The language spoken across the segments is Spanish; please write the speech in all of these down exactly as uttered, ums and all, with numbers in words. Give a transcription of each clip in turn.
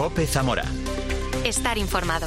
COPE Zamora. Estar informado.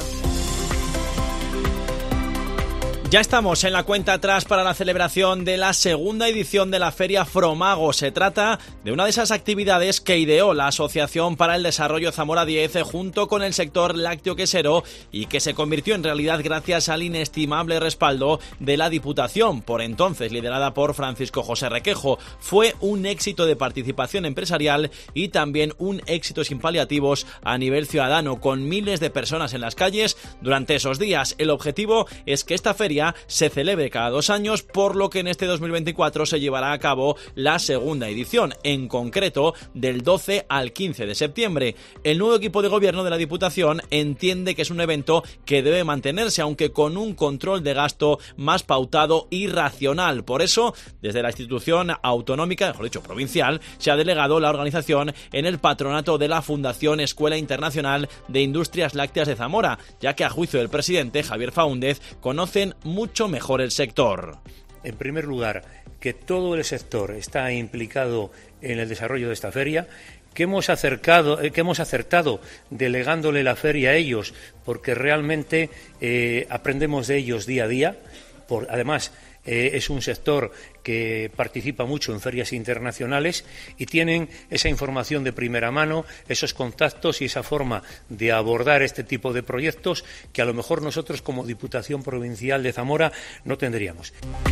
Ya estamos en la cuenta atrás para la celebración de la segunda edición de la Feria Fromago. Se trata de una de esas actividades que ideó la Asociación para el Desarrollo Zamora diez junto con el sector lácteo-quesero y que se convirtió en realidad gracias al inestimable respaldo de la Diputación, por entonces liderada por Francisco José Requejo. Fue un éxito de participación empresarial y también un éxito sin paliativos a nivel ciudadano, con miles de personas en las calles durante esos días. El objetivo es que esta feria se celebre cada dos años, por lo que en este dos mil veinticuatro se llevará a cabo la segunda edición, en concreto del doce al quince de septiembre. El nuevo equipo de gobierno de la Diputación entiende que es un evento que debe mantenerse, aunque con un control de gasto más pautado y racional. Por eso, desde la institución autonómica, mejor dicho, provincial, se ha delegado la organización en el patronato de la Fundación Escuela Internacional de Industrias Lácteas de Zamora, ya que a juicio del presidente Javier Faúndez conocen mucho mejor el sector. En primer lugar, que todo el sector está implicado en el desarrollo de esta feria, que hemos acercado, que hemos acertado delegándole la feria a ellos, porque realmente eh, aprendemos de ellos día a día. Por, además, eh, es un sector que participa mucho en ferias internacionales y tienen esa información de primera mano, esos contactos y esa forma de abordar este tipo de proyectos que a lo mejor nosotros como Diputación Provincial de Zamora no tendríamos.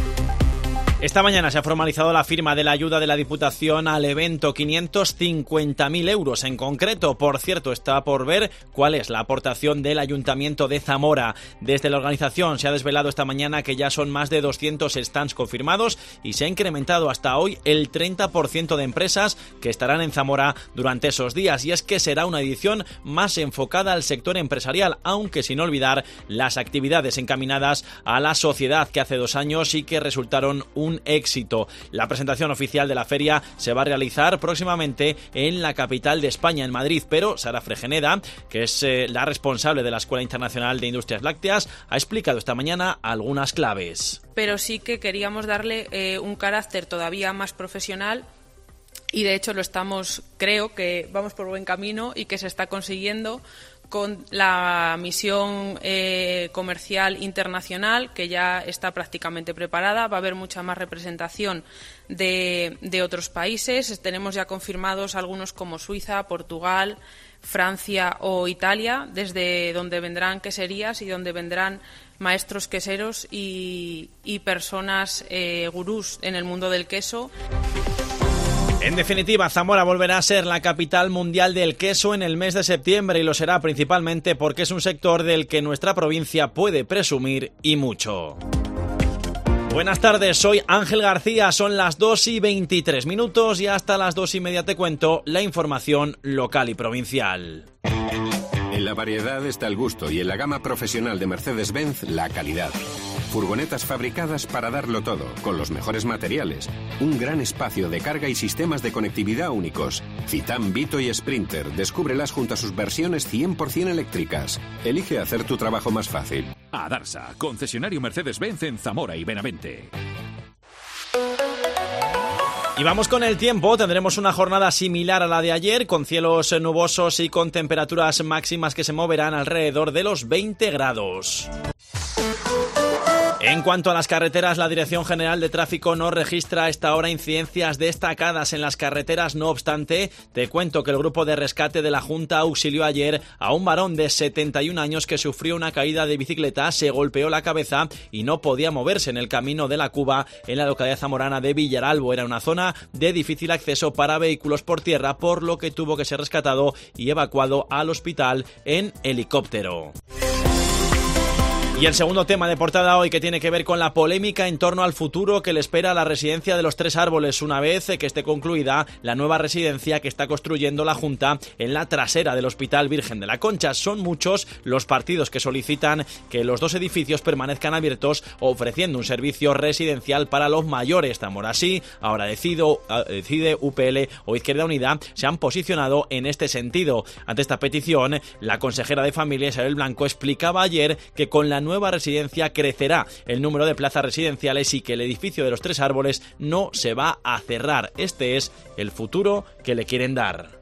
Esta mañana se ha formalizado la firma de la ayuda de la Diputación al evento, quinientos cincuenta mil euros en concreto. Por cierto, está por ver cuál es la aportación del Ayuntamiento de Zamora. Desde la organización se ha desvelado esta mañana que ya son más de doscientos stands confirmados y se ha incrementado hasta hoy el treinta por ciento de empresas que estarán en Zamora durante esos días. Y es que será una edición más enfocada al sector empresarial, aunque sin olvidar las actividades encaminadas a la sociedad que hace dos años y que resultaron un un éxito. La presentación oficial de la feria se va a realizar próximamente en la capital de España, en Madrid, pero Sara Fregeneda, que es eh, la responsable de la Escuela Internacional de Industrias Lácteas, ha explicado esta mañana algunas claves. Pero sí que queríamos darle eh, un carácter todavía más profesional y de hecho lo estamos, creo que vamos por buen camino y que se está consiguiendo con la misión eh, comercial internacional, que ya está prácticamente preparada. Va a haber mucha más representación de, de otros países. Tenemos ya confirmados algunos como Suiza, Portugal, Francia o Italia, desde donde vendrán queserías y donde vendrán maestros queseros y, y personas eh, gurús en el mundo del queso. En definitiva, Zamora volverá a ser la capital mundial del queso en el mes de septiembre y lo será principalmente porque es un sector del que nuestra provincia puede presumir y mucho. Buenas tardes, soy Ángel García, son las dos y veintitrés minutos y hasta las dos y media te cuento la información local y provincial. En la variedad está el gusto y en la gama profesional de Mercedes-Benz la calidad. Furgonetas fabricadas para darlo todo, con los mejores materiales. Un gran espacio de carga y sistemas de conectividad únicos. Citan, Vito y Sprinter. Descúbrelas junto a sus versiones cien por ciento eléctricas. Elige hacer tu trabajo más fácil. Adarsa, concesionario Mercedes-Benz en Zamora y Benavente. Y vamos con el tiempo, tendremos una jornada similar a la de ayer, con cielos nubosos y con temperaturas máximas que se moverán alrededor de los veinte grados. En cuanto a las carreteras, la Dirección General de Tráfico no registra a esta hora incidencias destacadas en las carreteras. No obstante, te cuento que el grupo de rescate de la Junta auxilió ayer a un varón de setenta y un años que sufrió una caída de bicicleta, se golpeó la cabeza y no podía moverse en el camino de la Cuba en la localidad zamorana de Villaralbo. Era una zona de difícil acceso para vehículos por tierra, por lo que tuvo que ser rescatado y evacuado al hospital en helicóptero. Y el segundo tema de portada hoy, que tiene que ver con la polémica en torno al futuro que le espera a la residencia de los Tres Árboles una vez que esté concluida la nueva residencia que está construyendo la Junta en la trasera del Hospital Virgen de la Concha. Son muchos los partidos que solicitan que los dos edificios permanezcan abiertos, ofreciendo un servicio residencial para los mayores. Zamora sí, ahora decido, decide U P L o Izquierda Unida se han posicionado en este sentido. Ante esta petición, la consejera de Familia, Isabel Blanco, explicaba ayer que con la nueva residencia crecerá el número de plazas residenciales y que el edificio de los Tres Árboles no se va a cerrar. Este es el futuro que le quieren dar.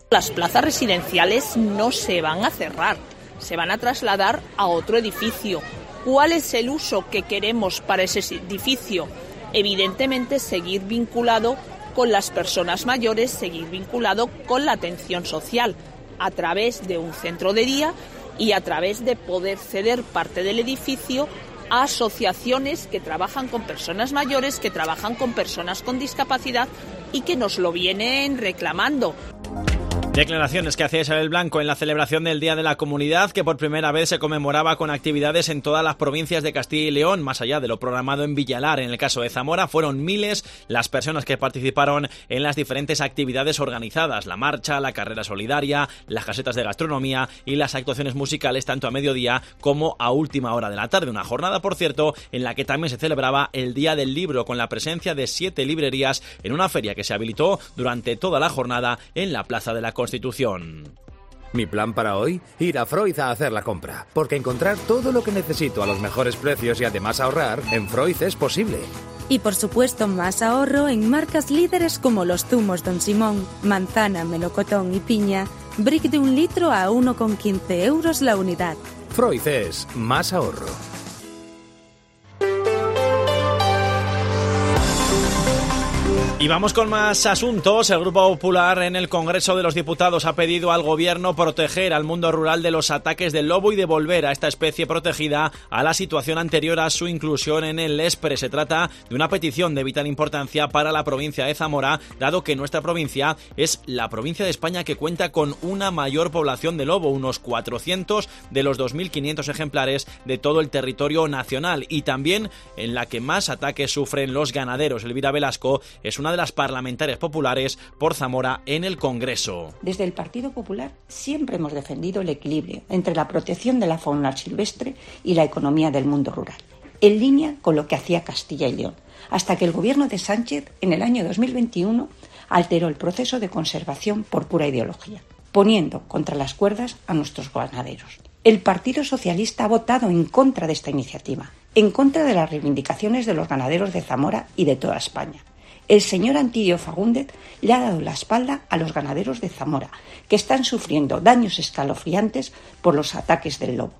Las plazas residenciales no se van a cerrar, se van a trasladar a otro edificio. ¿Cuál es el uso que queremos para ese edificio? Evidentemente, seguir vinculado con las personas mayores, seguir vinculado con la atención social, a través de un centro de día y a través de poder ceder parte del edificio a asociaciones que trabajan con personas mayores, que trabajan con personas con discapacidad y que nos lo vienen reclamando. Declaraciones que hacía Isabel Blanco en la celebración del Día de la Comunidad, que por primera vez se conmemoraba con actividades en todas las provincias de Castilla y León, más allá de lo programado en Villalar. En el caso de Zamora, fueron miles las personas que participaron en las diferentes actividades organizadas: la marcha, la carrera solidaria, las casetas de gastronomía y las actuaciones musicales, tanto a mediodía como a última hora de la tarde. Una jornada, por cierto, en la que también se celebraba el Día del Libro, con la presencia de siete librerías en una feria que se habilitó durante toda la jornada en la Plaza de la Constitución. Mi plan para hoy, ir a Freud a hacer la compra, porque encontrar todo lo que necesito a los mejores precios y además ahorrar, en Freud es posible. Y por supuesto más ahorro en marcas líderes como los zumos Don Simón, manzana, melocotón y piña, brick de un litro a uno con quince euros la unidad. Freud es más ahorro. Y vamos con más asuntos. El Grupo Popular en el Congreso de los Diputados ha pedido al Gobierno proteger al mundo rural de los ataques del lobo y devolver a esta especie protegida a la situación anterior a su inclusión en el ESPRE. Se trata de una petición de vital importancia para la provincia de Zamora, dado que nuestra provincia es la provincia de España que cuenta con una mayor población de lobo, unos cuatrocientos de los dos mil quinientos ejemplares de todo el territorio nacional, y también en la que más ataques sufren los ganaderos. Elvira Velasco es una de las parlamentarias populares por Zamora en el Congreso. Desde el Partido Popular siempre hemos defendido el equilibrio entre la protección de la fauna silvestre y la economía del mundo rural, en línea con lo que hacía Castilla y León, hasta que el gobierno de Sánchez en el año dos mil veintiuno alteró el proceso de conservación por pura ideología, poniendo contra las cuerdas a nuestros ganaderos. El Partido Socialista ha votado en contra de esta iniciativa, en contra de las reivindicaciones de los ganaderos de Zamora y de toda España. El señor Antillo Fagúndez le ha dado la espalda a los ganaderos de Zamora, que están sufriendo daños escalofriantes por los ataques del lobo.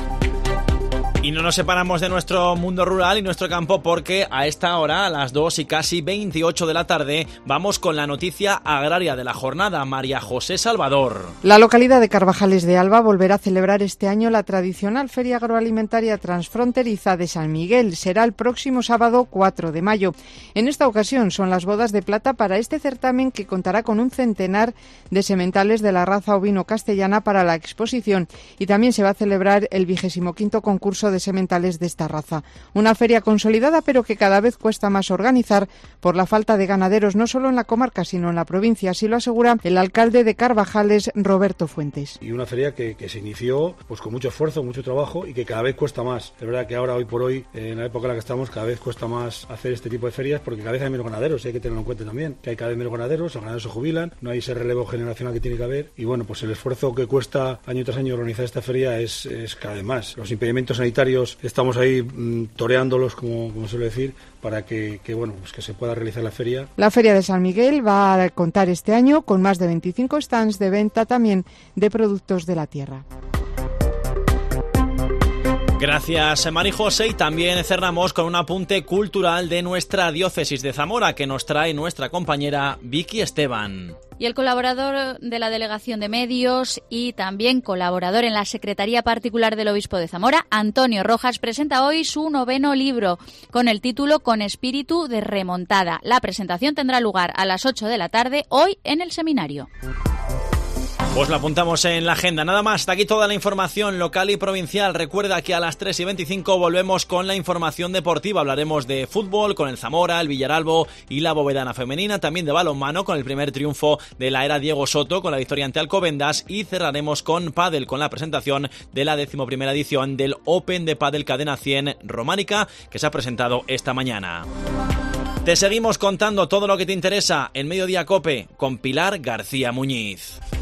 Y no nos separamos de nuestro mundo rural y nuestro campo, porque a esta hora, a las dos y casi veintiocho de la tarde, vamos con la noticia agraria de la jornada. María José Salvador. La localidad de Carvajales de Alba volverá a celebrar este año la tradicional Feria Agroalimentaria Transfronteriza de San Miguel. Será el próximo sábado cuatro de mayo. En esta ocasión son las bodas de plata para este certamen, que contará con un centenar de sementales de la raza ovino castellana para la exposición, y también se va a celebrar el vigésimo quinto concurso de de sementales de esta raza. Una feria consolidada, pero que cada vez cuesta más organizar por la falta de ganaderos, no solo en la comarca, sino en la provincia. Así lo asegura el alcalde de Carvajales, Roberto Fuentes. Y una feria que, que se inició pues con mucho esfuerzo, mucho trabajo, y que cada vez cuesta más. Es verdad que ahora, hoy por hoy, en la época en la que estamos, cada vez cuesta más hacer este tipo de ferias, porque cada vez hay menos ganaderos, y hay que tenerlo en cuenta también, que hay cada vez menos ganaderos, los ganaderos se jubilan, no hay ese relevo generacional que tiene que haber, y bueno, pues el esfuerzo que cuesta año tras año organizar esta feria es, es cada vez más. Los impedimentos sanitarios estamos ahí mmm, toreándolos, como, como suele decir, para que, que bueno, pues que se pueda realizar la feria. La Feria de San Miguel va a contar este año con más de veinticinco stands de venta también de productos de la tierra. Gracias, Mari José, y también cerramos con un apunte cultural de nuestra diócesis de Zamora que nos trae nuestra compañera Vicky Esteban. Y el colaborador de la Delegación de Medios y también colaborador en la Secretaría Particular del Obispo de Zamora, Antonio Rojas, presenta hoy su noveno libro con el título Con espíritu de remontada. La presentación tendrá lugar a las ocho de la tarde hoy en el seminario. Pues lo apuntamos en la agenda. Nada más, hasta aquí toda la información local y provincial. Recuerda que a las tres y veinticinco volvemos con la información deportiva. Hablaremos de fútbol con el Zamora, el Villaralbo y la Bovedana femenina. También de balonmano con el primer triunfo de la era Diego Soto con la victoria ante Alcobendas. Y cerraremos con pádel con la presentación de la decimoprimera edición del Open de Pádel Cadena cien Románica, que se ha presentado esta mañana. Te seguimos contando todo lo que te interesa en Mediodía Cope con Pilar García Muñiz.